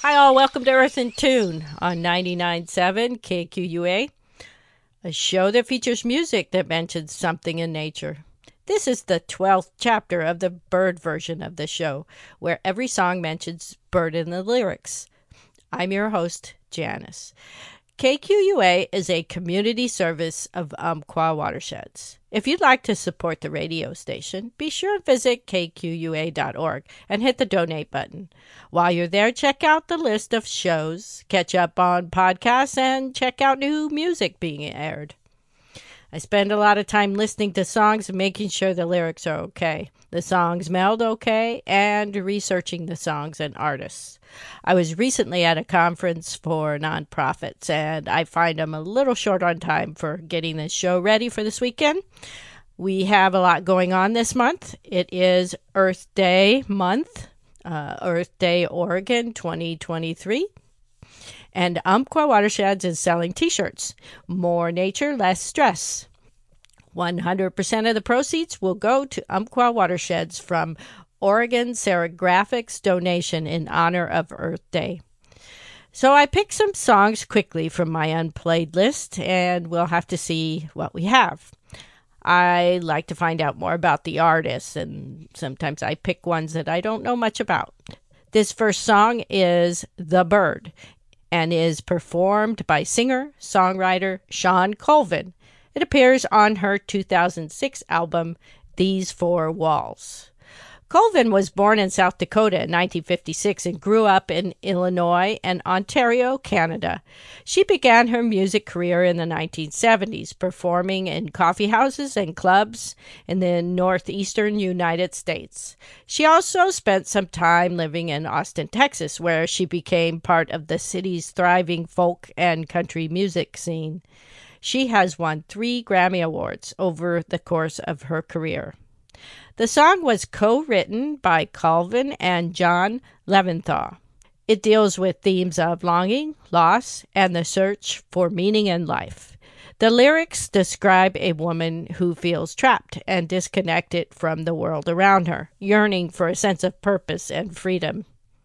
Hi, all. Welcome to Earth in Tune on 99.7 KQUA, a show that features music that mentions something in nature. This is the 12th chapter of the bird version of the show, where every song mentions bird in the lyrics. I'm your host, Janice. KQUA is a community service of Umpqua Watersheds. If you'd like to support the radio station, be sure to visit kqua.org and hit the donate button. While you're there, check out the list of shows, catch up on podcasts, and check out new music being aired. I spend a lot of time listening to songs and making sure the lyrics are okay, the songs meld okay, and researching the songs and artists. I was recently at a conference for nonprofits, and I find I'm a little short on time for getting this show ready for this weekend. We have a lot going on this month. It is Earth Day month, Earth Day Oregon 2023. And Umpqua Watersheds is selling t-shirts. More nature, less stress. 100% of the proceeds will go to Umpqua Watersheds from Oregon Serigraphics donation in honor of Earth Day. So I picked some songs quickly from my unplayed list, and we'll have to see what we have. I like to find out more about the artists, and sometimes I pick ones that I don't know much about. This first song is The Bird, and is performed by singer-songwriter Shawn Colvin. It appears on her 2006 album, These Four Walls. Colvin was born in South Dakota in 1956 and grew up in Illinois and Ontario, Canada. She began her music career in the 1970s, performing in coffee houses and clubs in the northeastern United States. She also spent some time living in Austin, Texas, where she became part of the city's thriving folk and country music scene. She has won 3 Grammy Awards over the course of her career. The song was co-written by Colvin and John Leventhal. It deals with themes of longing, loss, and the search for meaning in life. The lyrics describe a woman who feels trapped and disconnected from the world around her, yearning for a sense of purpose and freedom.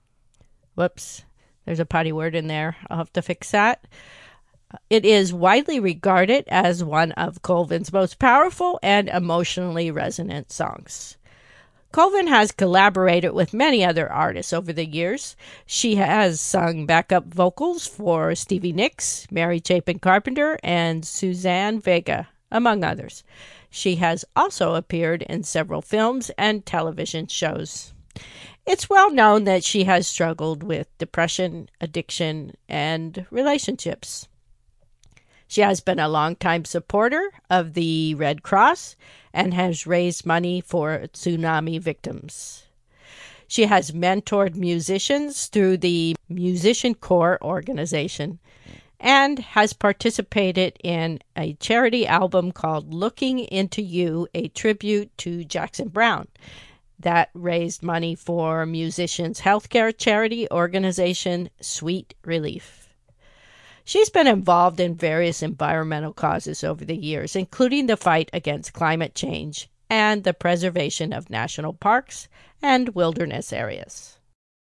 Whoops, there's a potty word in there. I'll have to fix that. It is widely regarded as one of Colvin's most powerful and emotionally resonant songs. Colvin has collaborated with many other artists over the years. She has sung backup vocals for Stevie Nicks, Mary Chapin Carpenter, and Suzanne Vega, among others. She has also appeared in several films and television shows. It's well known that she has struggled with depression, addiction, and relationships. She has been a longtime supporter of the Red Cross and has raised money for tsunami victims. She has mentored musicians through the Musician Corps organization and has participated in a charity album called Looking Into You, a tribute to Jackson Browne, that raised money for musicians' healthcare charity organization Sweet Relief. She's been involved in various environmental causes over the years, including the fight against climate change and the preservation of national parks and wilderness areas.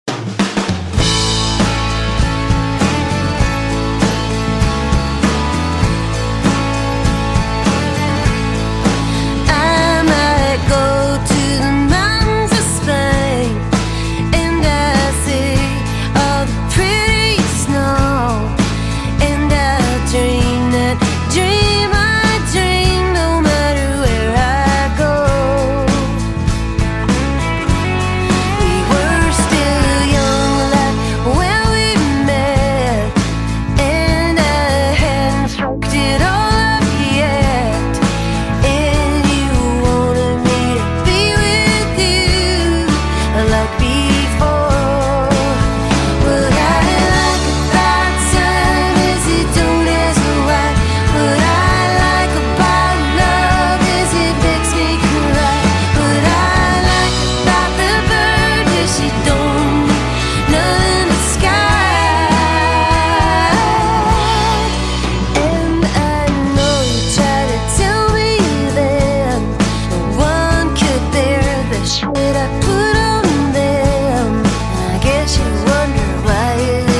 I might go to the mountains of Spain, and I see all the pretty snow. Dream that dream I dream, no matter where I go. We were still young, like when we met, and I hadn't fucked it all up yet. And you wanted me to be with you like before. What I like about time is it don't ask why. What I like about love is it makes me cry. What I like about the bird is she don't need nothing but sky. And I know you tried to tell me then no one could bear the shit I put on them. And I guess you wonder why it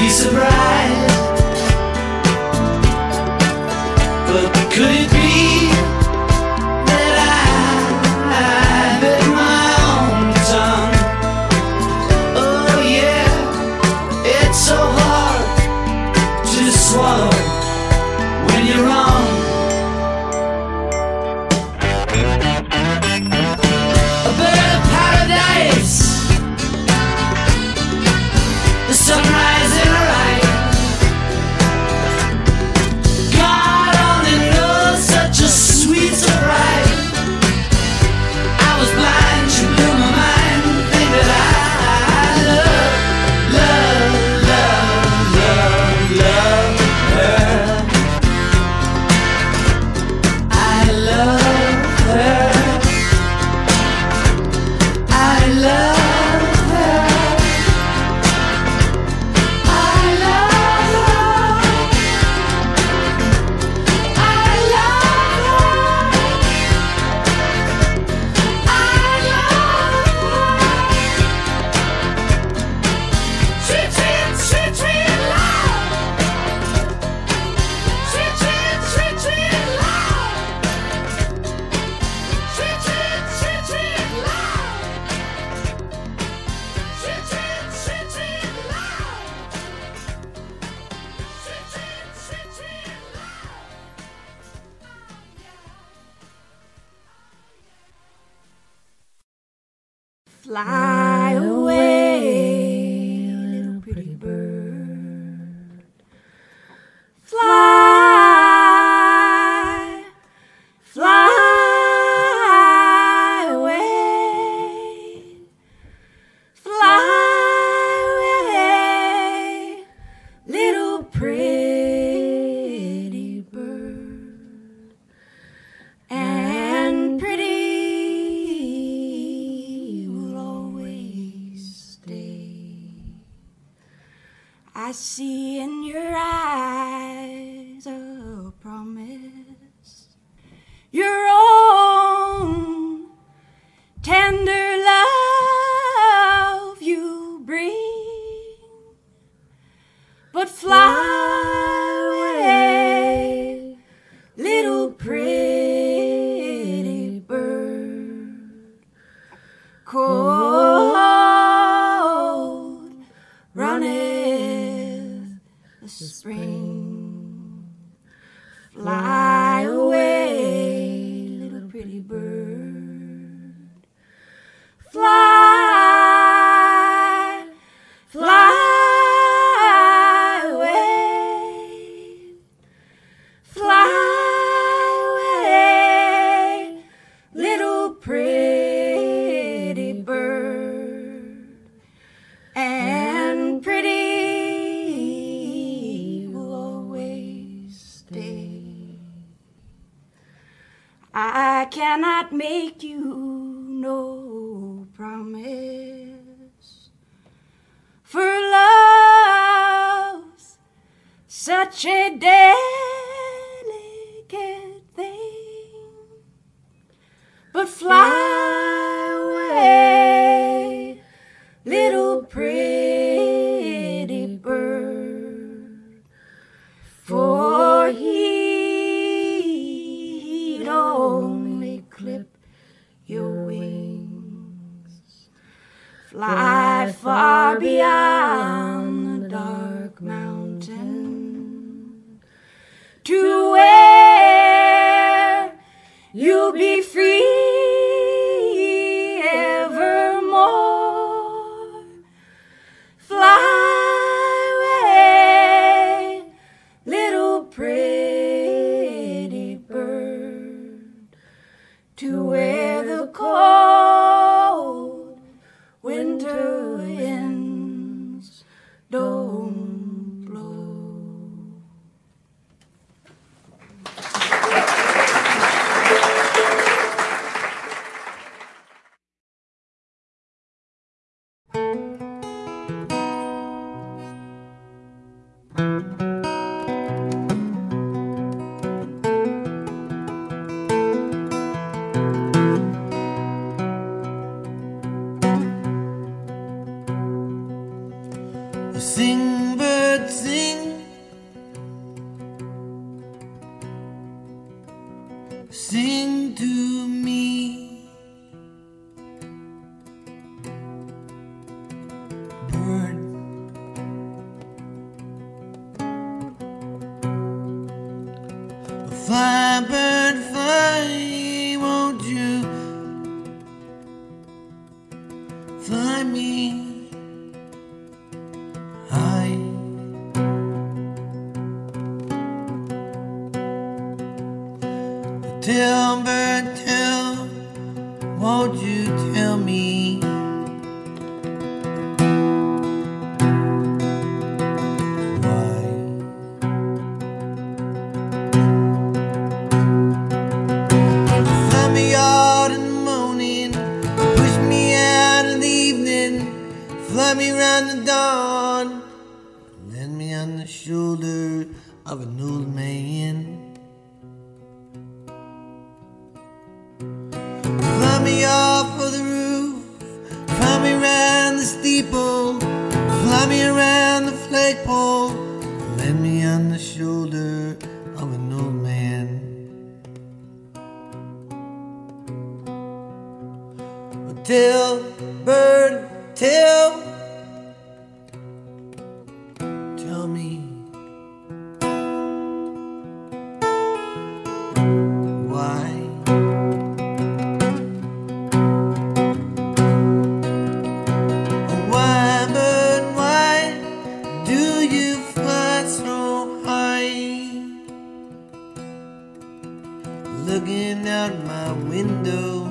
so bright. But could it be that I bit my own tongue? Oh yeah, it's so hard to swallow when you're wrong. A bird of paradise, the sunrise in her eyes. God only knows, such a sweet surprise. I was blind, she blew my mind. Think that I love her. I love her. I love her. I love her. I love her. I love her. Sweet, sweet, sweet, sweet love. Sweet, sweet, sweet, sweet love. Sweet, sweet, sweet, sweet love. Sweet, sweet, sweet, sweet love. Sweet, sweet, sweet, sweet love. Fly away, little pretty bird. Fly, fly away. Fly away, little pretty bird. And pretty will always stay. I see in your eyes a promise, your own tender love you bring. But fly away, little pretty bird. Cold runneth the spring. Fly away, little pretty bird. Fly, fly away. Fly away, little pretty bird. And pretty will always stay. I cannot make you no promise, for love's such a delicate thing. But fly away, little pretty bird, for he'd only clip your wings. Fly far beyond the dark mountain to where you'll be free evermore. Fly away, little pretty bird, to where the cold winter winds don't blow. Fly, bird, fly, won't you fly me high? Tell, bird, tell, won't you tell me why? Fly me out in the morning, push me out in the evening, fly me round the dawn, land me on the shoulder of an old man. Fly me off of the roof, fly me round the steeple, fly me around the flagpole, land me on the shoulder of an old man. Tell, bird, tell me why. Why, bird, why do you fly so high? Looking out my window,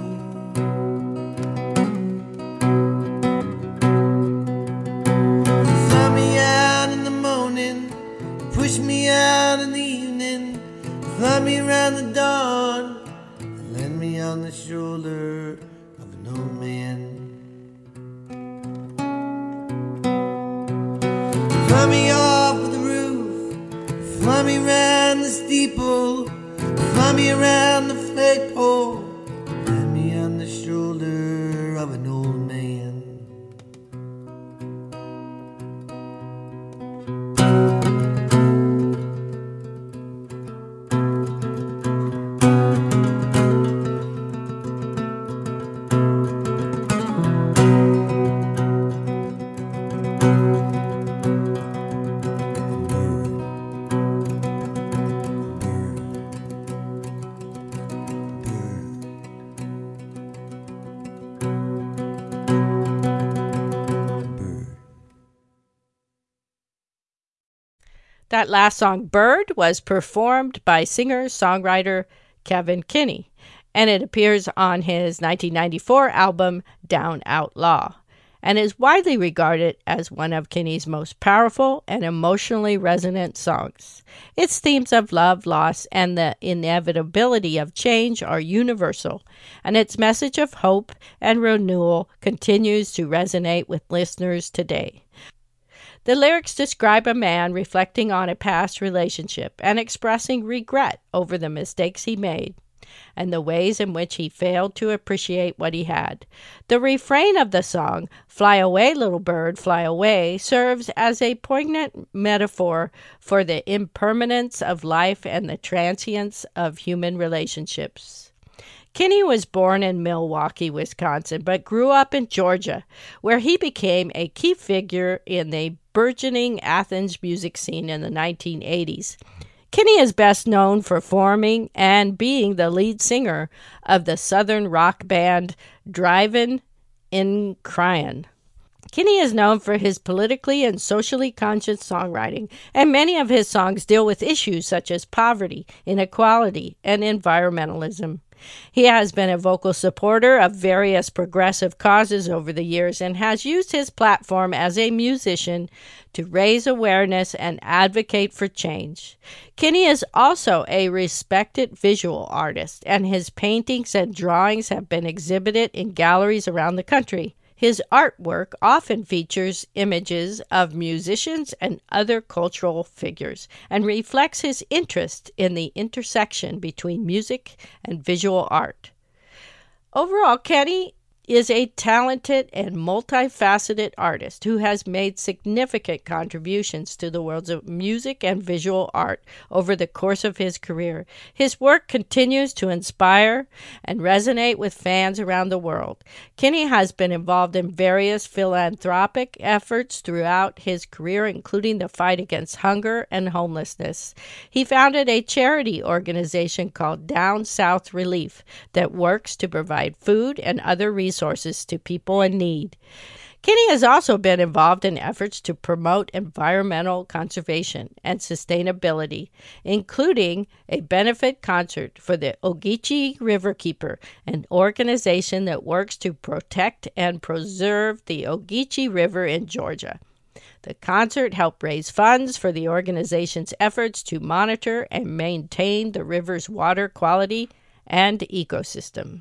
fly me out in the morning, push me out in the evening, fly me around the dawn, land me on the shoulder of an old man. Fly me off of the roof, fly me round the steeple, fly me around the flagpole, land me on the shoulder of an old man. That last song, Bird, was performed by singer-songwriter Kevin Kinney, and it appears on his 1994 album, Down Outlaw, and is widely regarded as one of Kinney's most powerful and emotionally resonant songs. Its themes of love, loss, and the inevitability of change are universal, and its message of hope and renewal continues to resonate with listeners today. The lyrics describe a man reflecting on a past relationship and expressing regret over the mistakes he made and the ways in which he failed to appreciate what he had. The refrain of the song, "Fly away, little bird, fly away," serves as a poignant metaphor for the impermanence of life and the transience of human relationships. Kinney was born in Milwaukee, Wisconsin, but grew up in Georgia, where he became a key figure in the burgeoning Athens music scene in the 1980s. Kinney is best known for forming and being the lead singer of the southern rock band Drivin' in Cryin'. Kinney is known for his politically and socially conscious songwriting, and many of his songs deal with issues such as poverty, inequality, and environmentalism. He has been a vocal supporter of various progressive causes over the years and has used his platform as a musician to raise awareness and advocate for change. Kinney is also a respected visual artist, and his paintings and drawings have been exhibited in galleries around the country. His artwork often features images of musicians and other cultural figures and reflects his interest in the intersection between music and visual art. Overall, Kinney is a talented and multifaceted artist who has made significant contributions to the worlds of music and visual art over the course of his career. His work continues to inspire and resonate with fans around the world. Kenny has been involved in various philanthropic efforts throughout his career, including the fight against hunger and homelessness. He founded a charity organization called Down South Relief that works to provide food and other resources to people in need. Kenny has also been involved in efforts to promote environmental conservation and sustainability, including a benefit concert for the Ogeechee Riverkeeper, an organization that works to protect and preserve the Ogeechee River in Georgia. The concert helped raise funds for the organization's efforts to monitor and maintain the river's water quality and ecosystem.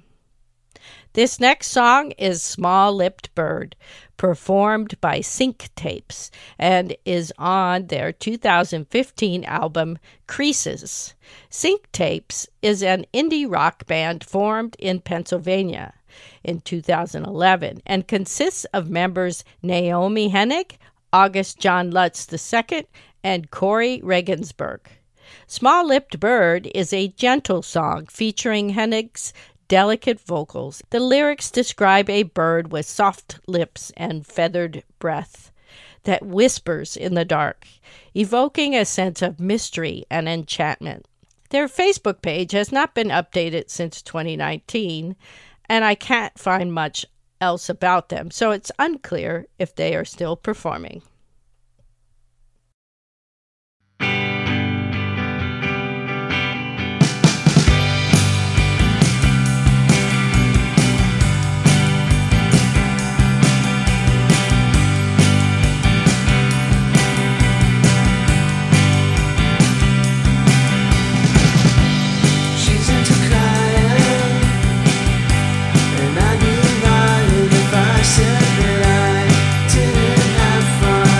This next song is Small Lipped Bird, performed by Sync Tapes, and is on their 2015 album Creases. Sync Tapes is an indie rock band formed in Pennsylvania in 2011 and consists of members Naomi Hennig, August John Lutz II, and Corey Regensburg. Small Lipped Bird is a gentle song featuring Hennig's delicate vocals. The lyrics describe a bird with soft lips and feathered breath that whispers in the dark, evoking a sense of mystery and enchantment. Their Facebook page has not been updated since 2019, and I can't find much else about them, so it's unclear if they are still performing. Said that I didn't have fun.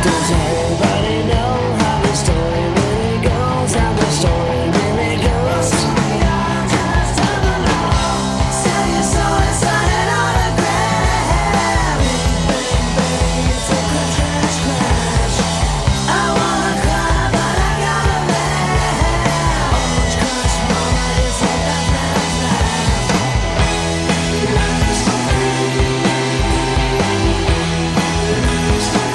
Does everybody know how the story really goes? How the story really goes? Sell your soul and sign an autograph. Bang, bang, it's a crash, crash. I wanna cry, but I gotta laugh. Orange Crush, mama, it's like that laugh, laugh. Life is so free. Life is so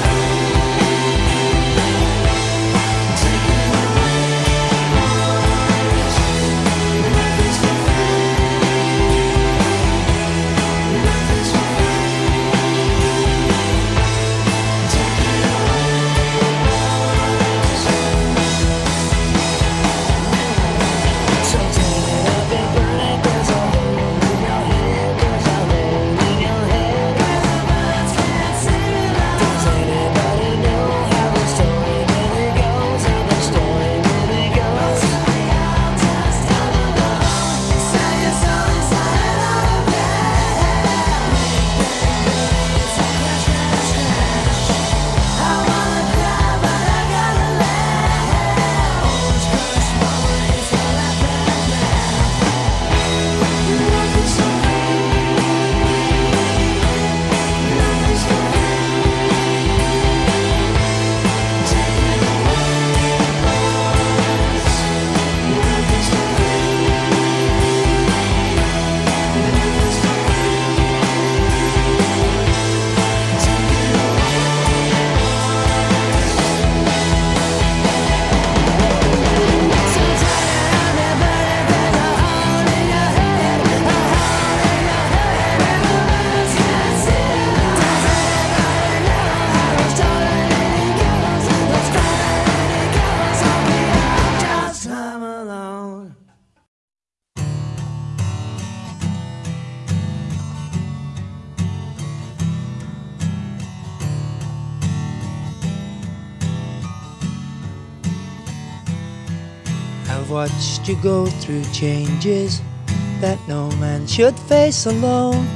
I've watched you go through changes that no man should face alone.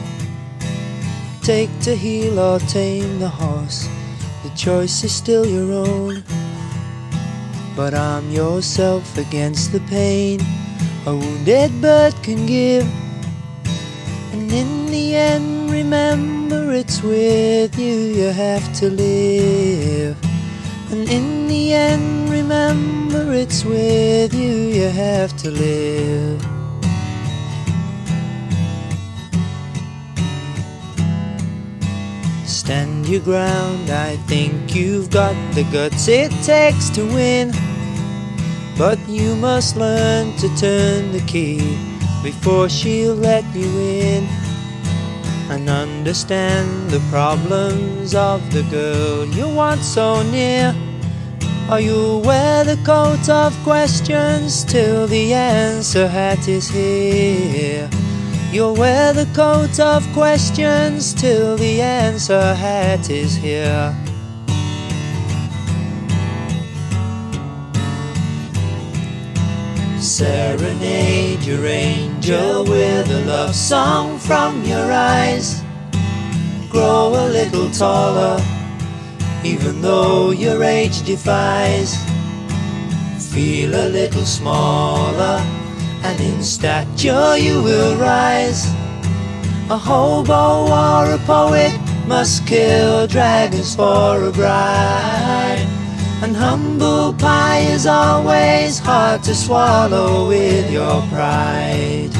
Take to heel or tame the horse, the choice is still your own. But arm yourself against the pain a wounded bird can give, and in the end remember it's with you you have to live. And in the end remember it's with you you have to live. Stand your ground, I think you've got the guts it takes to win. But you must learn to turn the key before she'll let you in, and understand the problems of the girl you want so near. Or you'll wear the coat of questions till the answer hat is here. You'll wear the coat of questions till the answer hat is here. Serenade your angel with a love song from your eyes. Grow a little taller, even though your age defies. Feel a little smaller, and in stature you will rise. A hobo or a poet must kill dragons for a bride. And humble pie is always hard to swallow with your pride.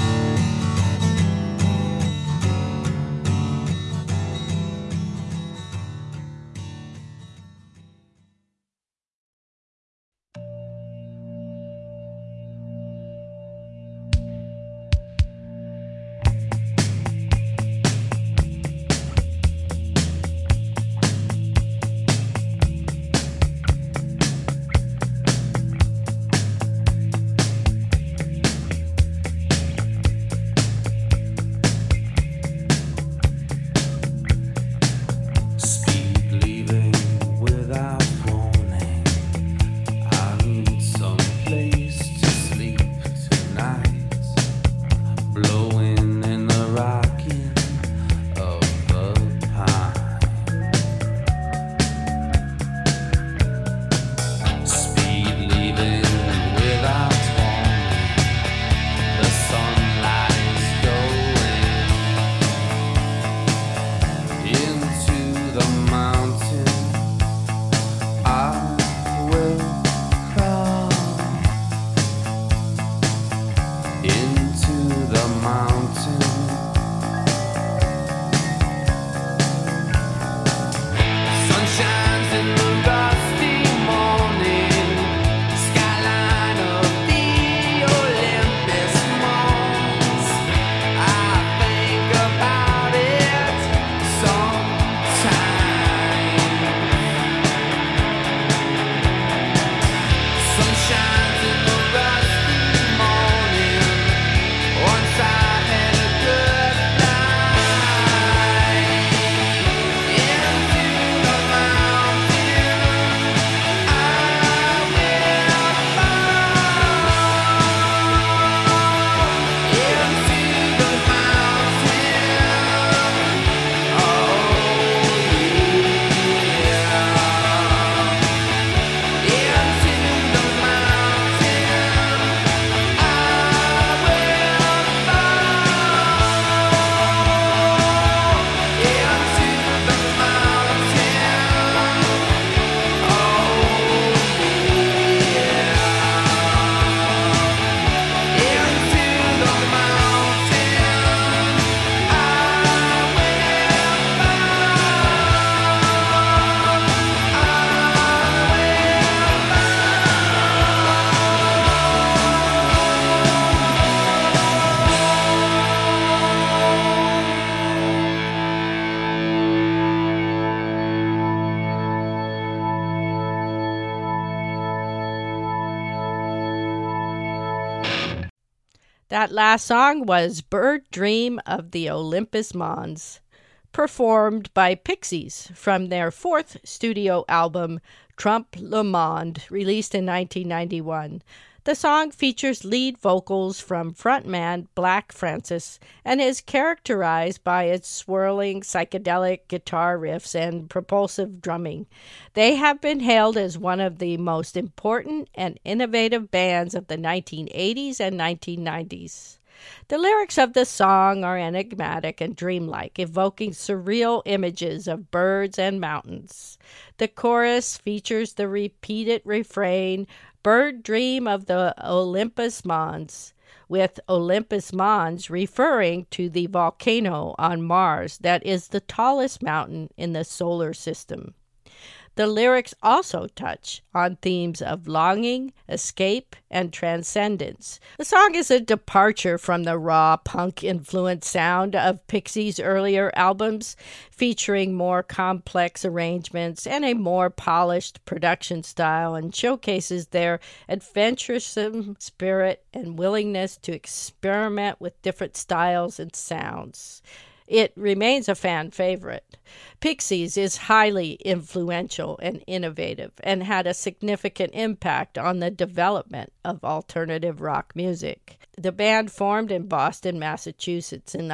That last song was Bird Dream of the Olympus Mons, performed by Pixies from their fourth studio album, Trompe le Monde, released in 1991. The song features lead vocals from frontman Black Francis and is characterized by its swirling psychedelic guitar riffs and propulsive drumming. They have been hailed as one of the most important and innovative bands of the 1980s and 1990s. The lyrics of the song are enigmatic and dreamlike, evoking surreal images of birds and mountains. The chorus features the repeated refrain, "Bird dream of the Olympus Mons," with Olympus Mons referring to the volcano on Mars that is the tallest mountain in the solar system. The lyrics also touch on themes of longing, escape, and transcendence. The song is a departure from the raw punk-influenced sound of Pixies' earlier albums, featuring more complex arrangements and a more polished production style, and showcases their adventuresome spirit and willingness to experiment with different styles and sounds. It remains a fan favorite. Pixies is highly influential and innovative and had a significant impact on the development of alternative rock music. The band formed in Boston, Massachusetts in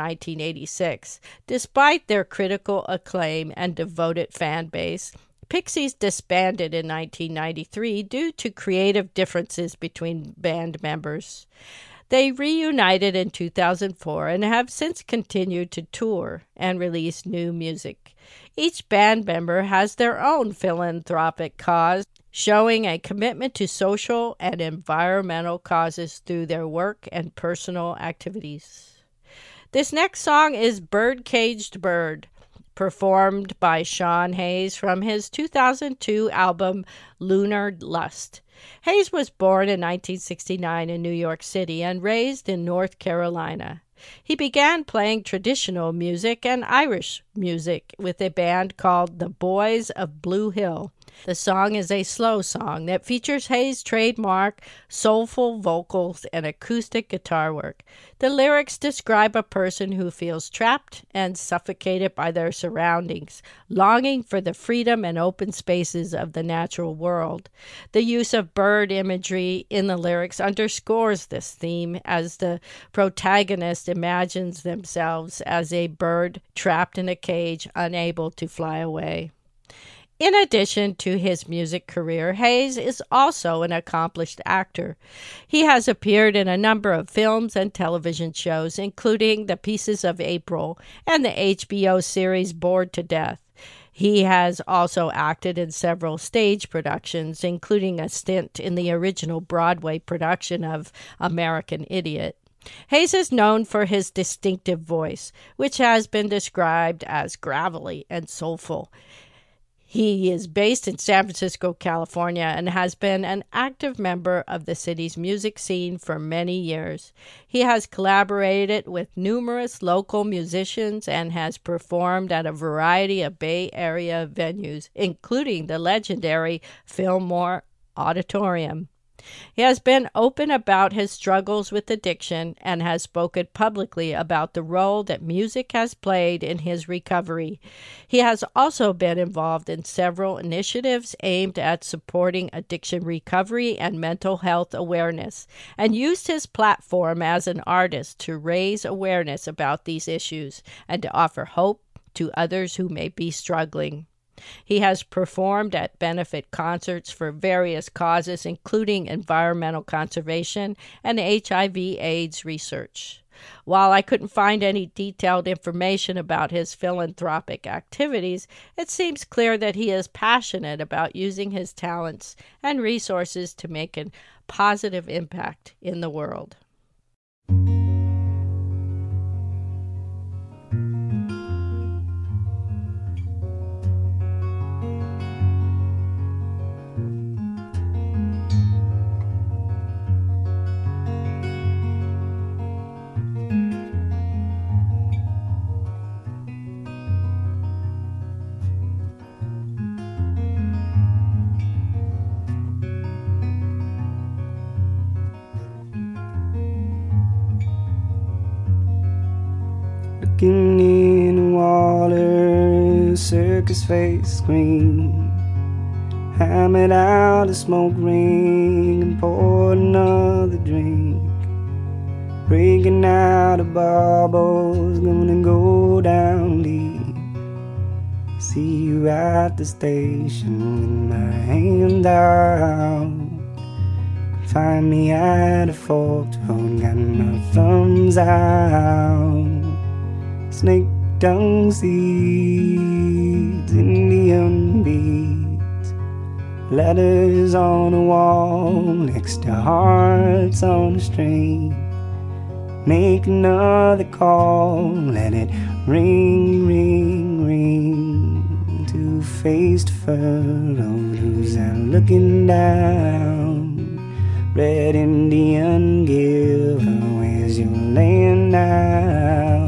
1986. Despite their critical acclaim and devoted fan base, Pixies disbanded in 1993 due to creative differences between band members. They reunited in 2004 and have since continued to tour and release new music. Each band member has their own philanthropic cause, showing a commitment to social and environmental causes through their work and personal activities. This next song is Bird-Caged Bird, performed by Sean Hayes from his 2002 album Lunar Lust. Hayes was born in 1969 in New York City and raised in North Carolina. He began playing traditional music and Irish music with a band called the Boys of Blue Hill. The song is a slow song that features Hayes' trademark soulful vocals and acoustic guitar work. The lyrics describe a person who feels trapped and suffocated by their surroundings, longing for the freedom and open spaces of the natural world. The use of bird imagery in the lyrics underscores this theme as the protagonist imagines themselves as a bird trapped in a cage, unable to fly away. In addition to his music career, Hayes is also an accomplished actor. He has appeared in a number of films and television shows, including The Pieces of April and the HBO series Bored to Death. He has also acted in several stage productions, including a stint in the original Broadway production of American Idiot. Hayes is known for his distinctive voice, which has been described as gravelly and soulful. He is based in San Francisco, California, and has been an active member of the city's music scene for many years. He has collaborated with numerous local musicians and has performed at a variety of Bay Area venues, including the legendary Fillmore Auditorium. He has been open about his struggles with addiction and has spoken publicly about the role that music has played in his recovery. He has also been involved in several initiatives aimed at supporting addiction recovery and mental health awareness, and used his platform as an artist to raise awareness about these issues and to offer hope to others who may be struggling. He has performed at benefit concerts for various causes, including environmental conservation and HIV/AIDS research. While I couldn't find any detailed information about his philanthropic activities, it seems clear that he is passionate about using his talents and resources to make a positive impact in the world. circus face screen. Hammered out a smoke ring and poured another drink. Breaking out of bubbles, gonna go down deep. See you at the station with my hand out. Find me at a forked road, got my thumbs out. Snake dung seeds, Indian beads, letters on a wall next to hearts on a string. Make another call, let it ring, ring, ring. Two-faced furrowed, who's that looking down? Red Indian giver, where's your land now?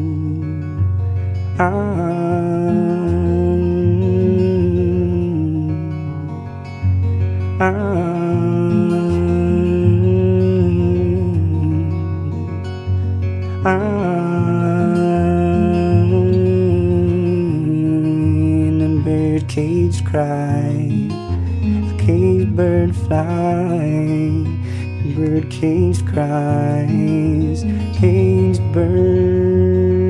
In a bird cage cry, a caged bird fly, bird cage cries, caged bird.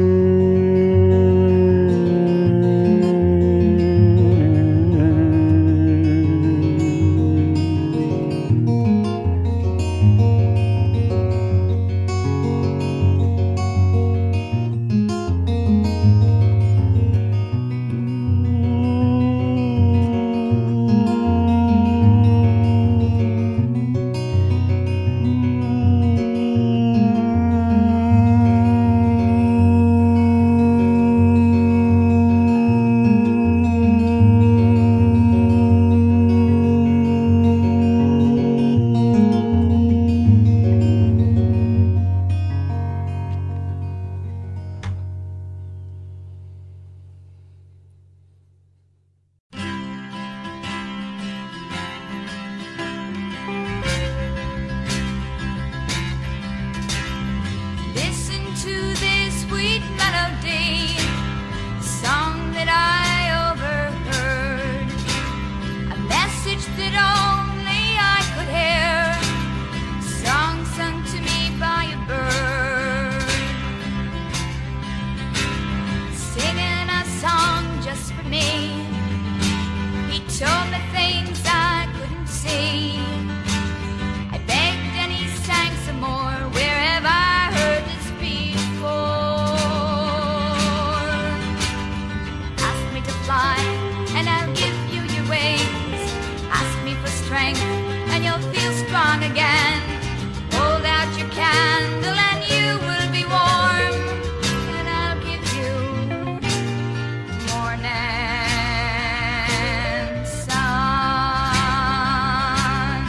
Listen to this sweet melody, song that I overheard, a message that only I could hear, song sung to me by a bird, singing a song just for me. He told me things I couldn't see. I begged and he sang some more. Where have I heard this before? Ask me to fly and I'll give you your wings. Ask me for strength and you'll feel strong again. Hold out your candle and you will be warm. And I'll give you morning sun.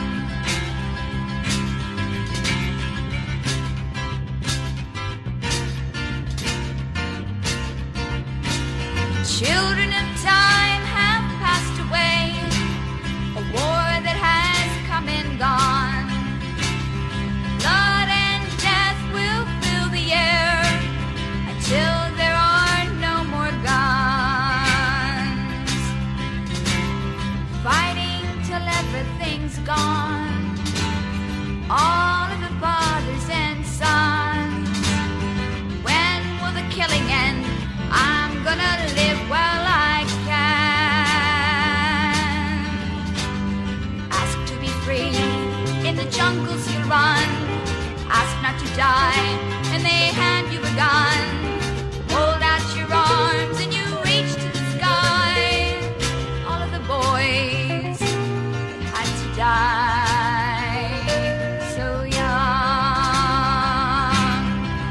Children of time have passed away, a war that has come and gone. Blood and death will fill the air until there are no more guns. Fighting till everything's gone, all of the fathers and sons. When will the killing end? I'm gonna live while I can. Ask to be free, in the jungles you run. Ask not to die, and they hand you a gun. Hold out your arms and you reach to the sky. All of the boys had to die so young.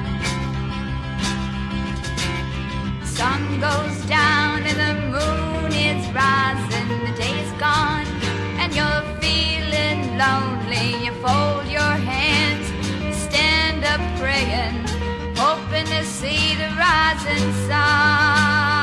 Sun goes down and the moon is rising. The day is gone and you're feeling lonely. You fold your hands, stand up praying, hoping to see the rising sun.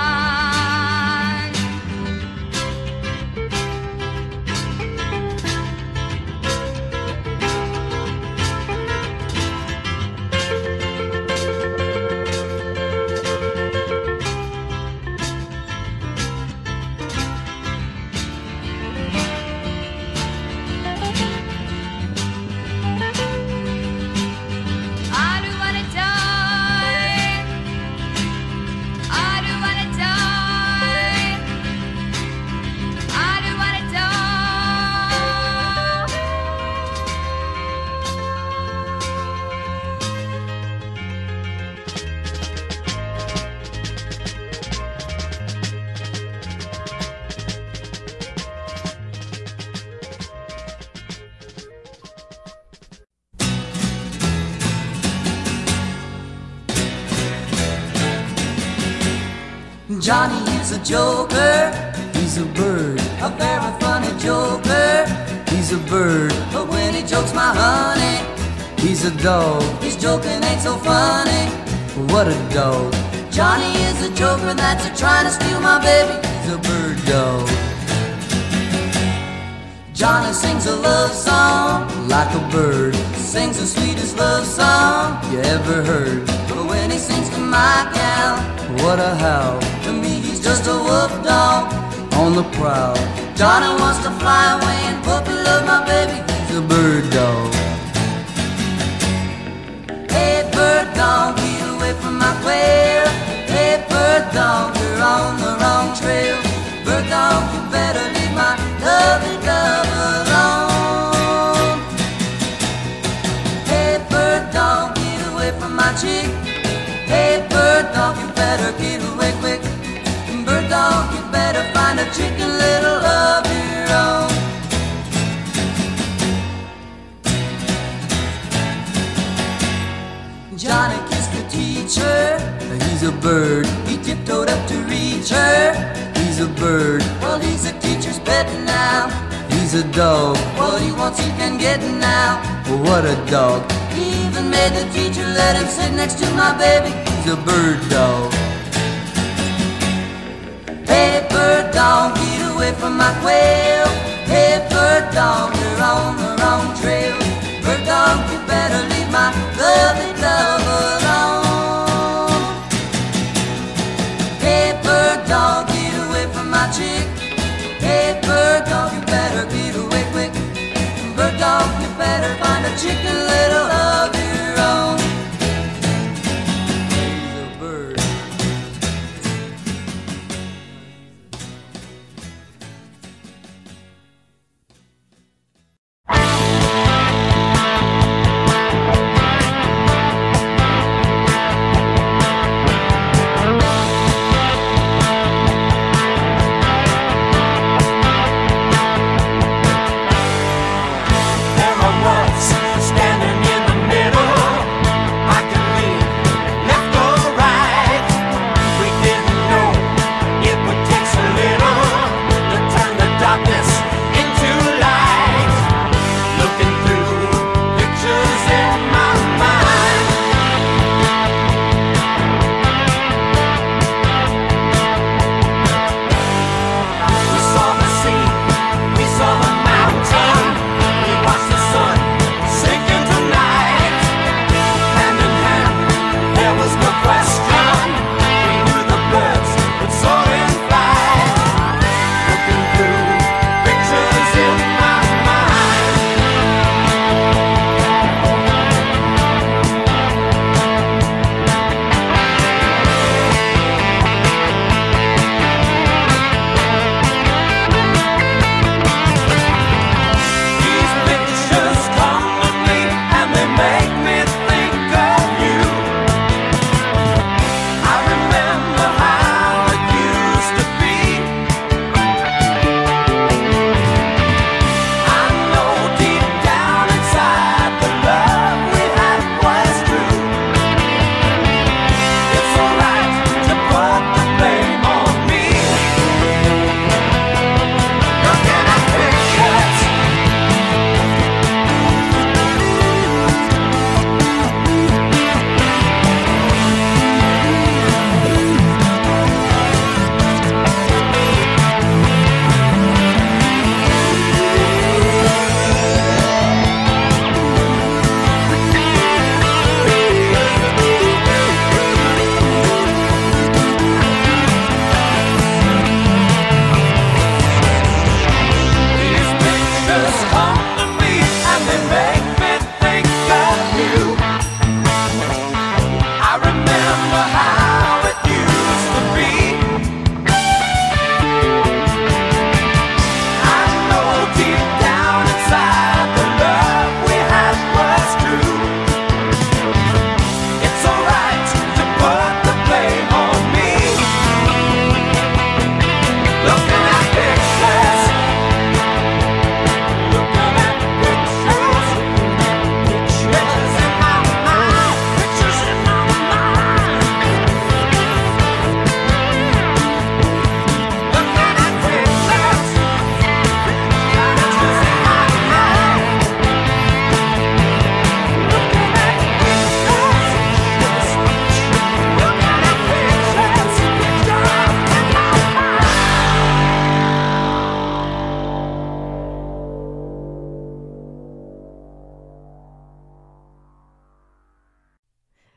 Johnny is a joker, he's a bird, a very funny joker, he's a bird. But when he jokes my honey, he's a dog, his joking ain't so funny. What a dog. Johnny is a joker that's trying to steal my baby, he's a bird dog. Johnny sings a love song like a bird, sings the sweetest love song you ever heard. But when he sings to my gal, what a howl. To me he's just a wolf dog on the prowl. Johnny wants to fly away and puppy love my baby, he's a bird dog. Hey bird dog, get away from my quail. Hey bird dog, you're on the wrong trail. Bird dog, you better leave my lovely love alone. Hey bird dog, get away from my chick. Hey bird dog, you better get away quick. Bird dog, you better find a chicken little of your own. Johnny kissed the teacher, he's a bird. He tiptoed up to reach her, he's a bird. Well, he's a teacher's pet now, he's a dog. What he wants he can get now. Well, what a dog. He even made the teacher let him sit next to my baby, he's a bird dog. Hey bird dog, get away from my quail. Hey bird dog, you're on the wrong trail. Bird dog, you better leave my lovely love alone. Hey bird dog, get away from my chick. Hey bird dog, you better get away quick. Bird dog, you better find a chicken little of your own. He's a bird. There I was, standing in the middle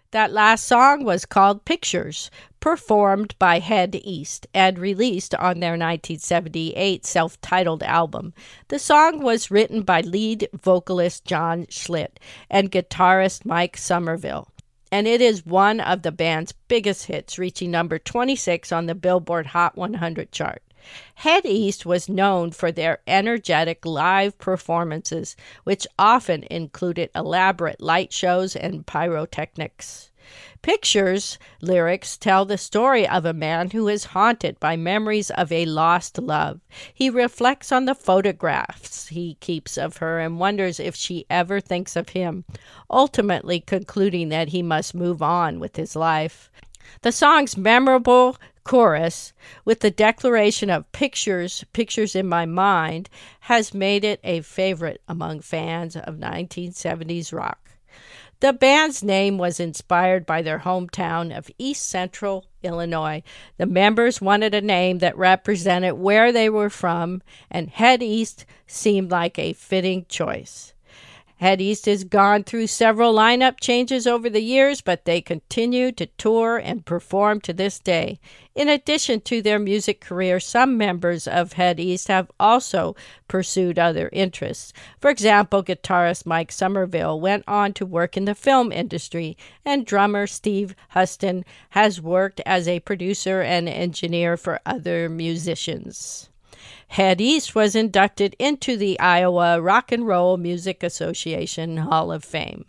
That last song was called Pictures, performed by Head East and released on their 1978 self-titled album. The song was written by lead vocalist John Schlitt and guitarist Mike Somerville, and it is one of the band's biggest hits, reaching number 26 on the Billboard Hot 100 chart. Head East was known for their energetic live performances, which often included elaborate light shows and pyrotechnics. Pictures lyrics tell the story of a man who is haunted by memories of a lost love. He reflects on the photographs he keeps of her and wonders if she ever thinks of him, ultimately concluding that he must move on with his life. The song's memorable chorus, with the declaration of pictures in my mind, has made it a favorite among fans of 1970s rock. The band's name was inspired by their hometown of East Central Illinois. The members wanted a name that represented where they were from, and Head East seemed like a fitting choice. Head East has gone through several lineup changes over the years, but they continue to tour and perform to this day. In addition to their music career, some members of Head East have also pursued other interests. For example, guitarist Mike Somerville went on to work in the film industry, and drummer Steve Huston has worked as a producer and engineer for other musicians. Head East was inducted into the Iowa Rock and Roll Music Association Hall of Fame.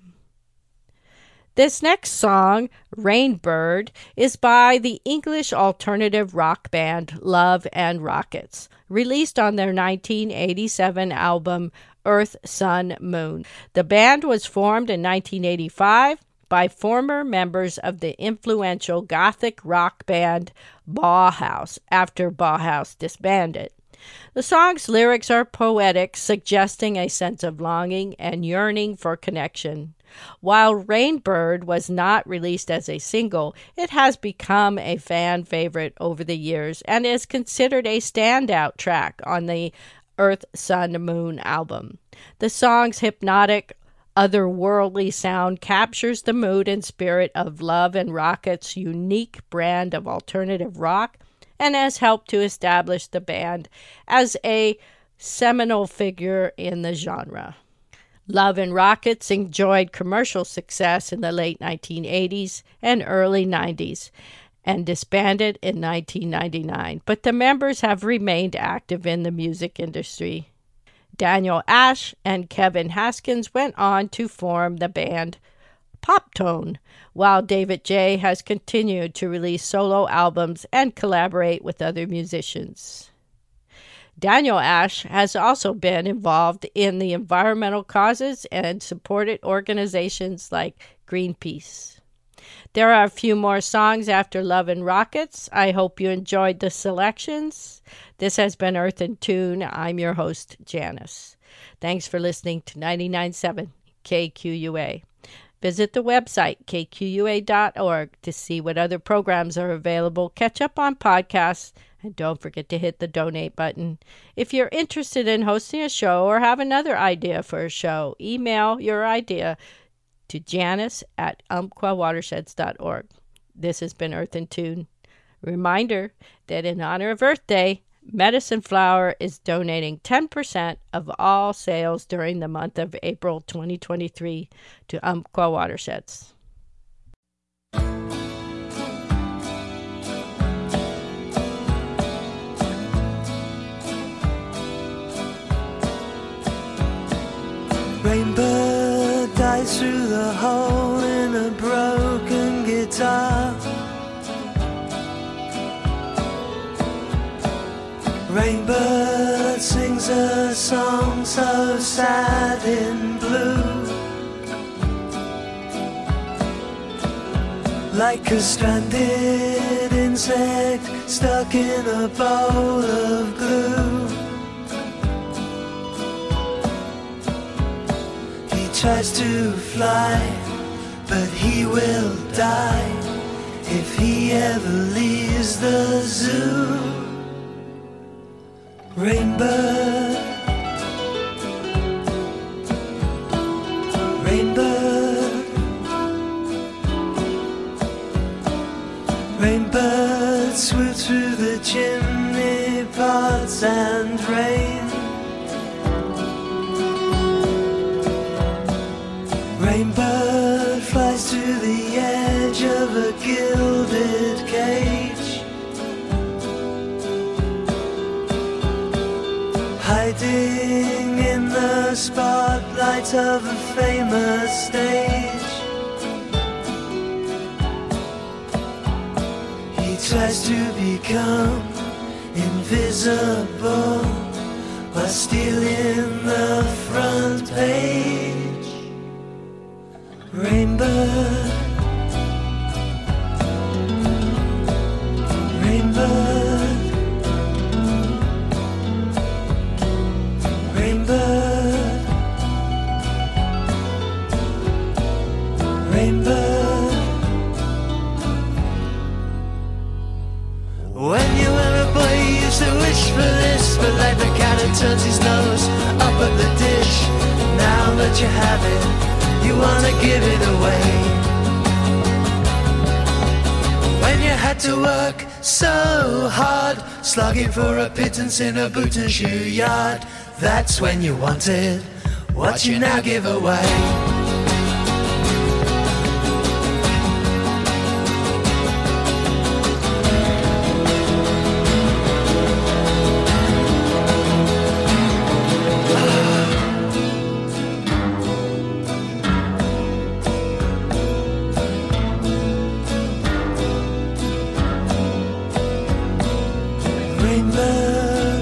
This next song, Rainbird, is by the English alternative rock band Love and Rockets, released on their 1987 album Earth, Sun, Moon. The band was formed in 1985 by former members of the influential gothic rock band Bauhaus after Bauhaus disbanded. The song's lyrics are poetic, suggesting a sense of longing and yearning for connection. While Rainbird was not released as a single, it has become a fan favorite over the years and is considered a standout track on the Earth, Sun, Moon album. The song's hypnotic, otherworldly sound captures the mood and spirit of Love and Rockets' unique brand of alternative rock, and has helped to establish the band as a seminal figure in the genre. Love and Rockets enjoyed commercial success in the late 1980s and early 90s and disbanded in 1999, but the members have remained active in the music industry. Daniel Ash and Kevin Haskins went on to form the band Poptone, while David J. has continued to release solo albums and collaborate with other musicians. Daniel Ash has also been involved in the environmental causes and supported organizations like Greenpeace. There are a few more songs after Love and Rockets. I hope you enjoyed the selections. This has been Earth in Tune. I'm your host, Janice. Thanks for listening to 99.7 KQUA. Visit the website, kqua.org, to see what other programs are available, catch up on podcasts, and don't forget to hit the donate button. If you're interested in hosting a show or have another idea for a show, email your idea to janice@umpquawatersheds.org. This has been Earth in Tune. Reminder that in honor of Earth Day, Medicine Flower is donating 10% of all sales during the month of April 2023 to Umpqua Watersheds. Rainbird dies through the hole in a broken guitar. Rainbird sings a song so sad in blue, like a stranded insect stuck in a bowl of glue. He tries to fly, but he will die if he ever leaves the zoo. Rainbird, Rainbird, Standing in the spotlight of a famous stage, he tries to become invisible while stealing the front page. Rainbird, Rainbird, Rainbird, Rainbird. When you were a boy, you used to wish for this, but like the cat who turns his nose up at the dish. Now that you have it, you wanna give it away. When you had to work so hard, slogging for a pittance in a boot and shoe yard, that's when you wanted what you now give away. Rainbird,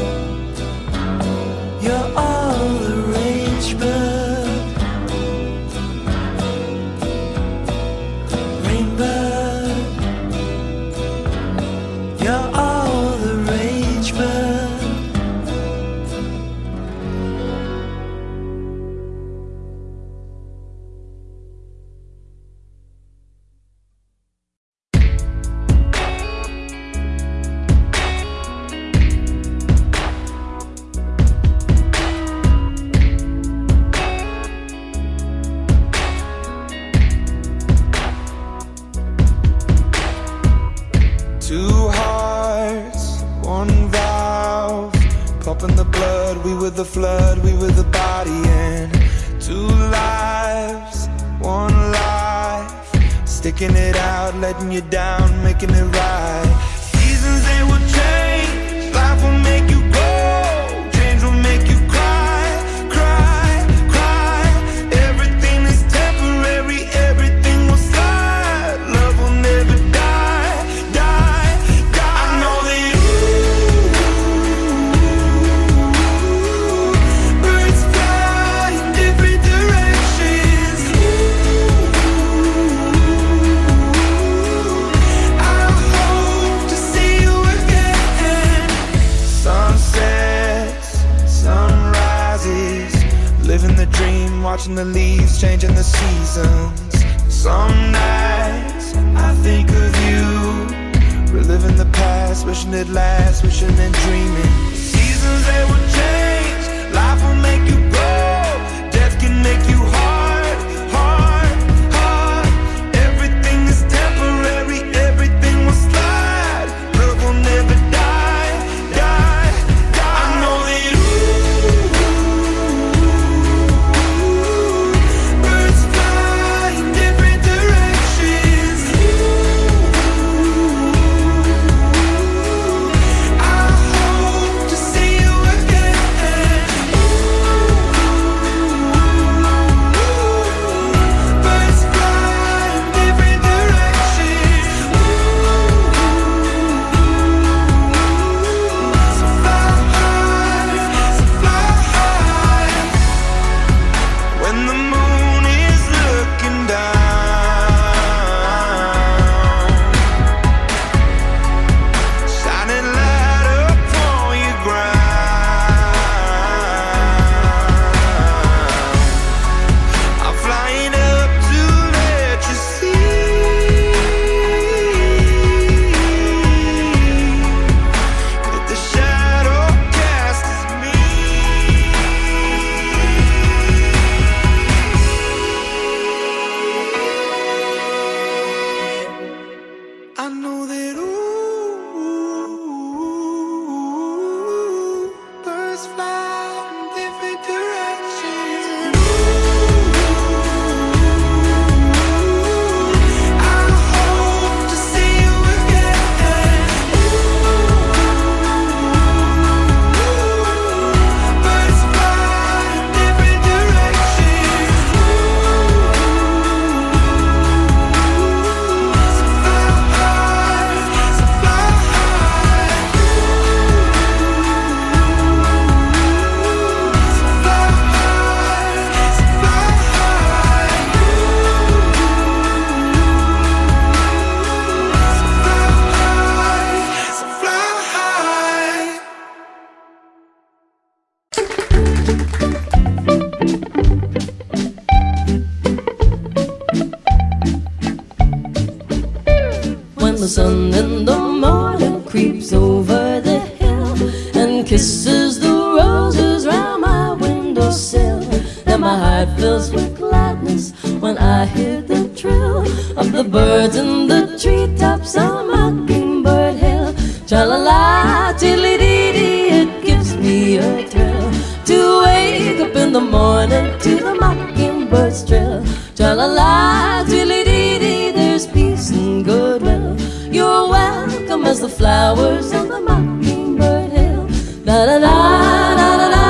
you're all the rage, bird. Rainbird, you're all the rage, bird. Two hearts, one valve, pumping the blood. We were the flood, we were the body, and two lives, one life, sticking it out, letting you down, making it right. Seasons they will change, life will make you go, change will make you cry, cry, cry. Everything is temporary, everything will slide. Love will never die, die, die. I know that birds fly in different directions. I hope to see you again. Sunsets, sunrises, living the dream, watching the leaves, changing the seasons. Some nights I think of you, reliving the past, wishing it lasts, wishing and dreaming. Seasons they will change, life will make you grow, death can make you hard, hard, hard. Everything is temporary, everything will slide. Love will never die, die, die. I know that birds fly in different directions. I hope to see you again. When the sun in the morning creeps over the hill and kisses the roses round my windowsill, then my heart fills with gladness when I hear the trill of the birds in the treetops on Mockingbird Hill. Tra-la-la, tiddly-dee-dee, it gives me a thrill to wake up in the morning to the mockingbird's trill. Tra-la-la, tiddly-dee-dee, there's peace and goodwill. You're welcome as the flowers on the Mockingbird Hill. La-la-la-la-la-la.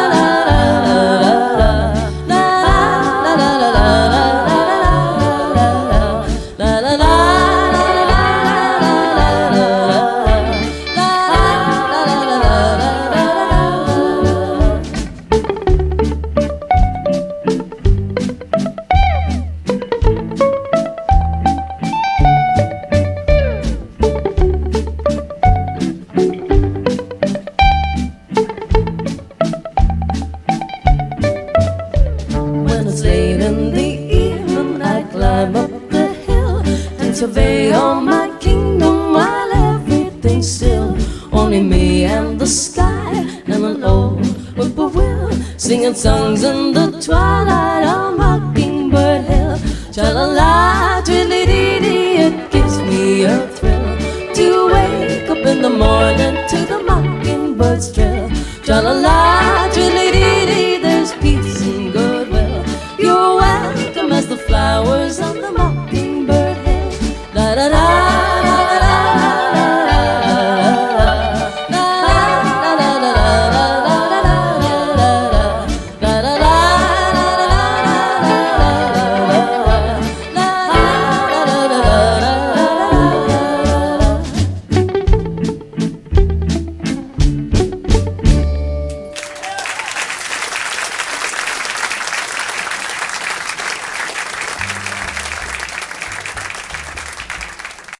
Survey all my kingdom while everything's still. Only me and the sky and an old whippoorwill singing songs in the twilight on Mockingbird Hill. Tra-la-la, twiddly-dee-dee, it gives me a thrill to wake up in the morning to the mockingbird's trill. Tra-la-la.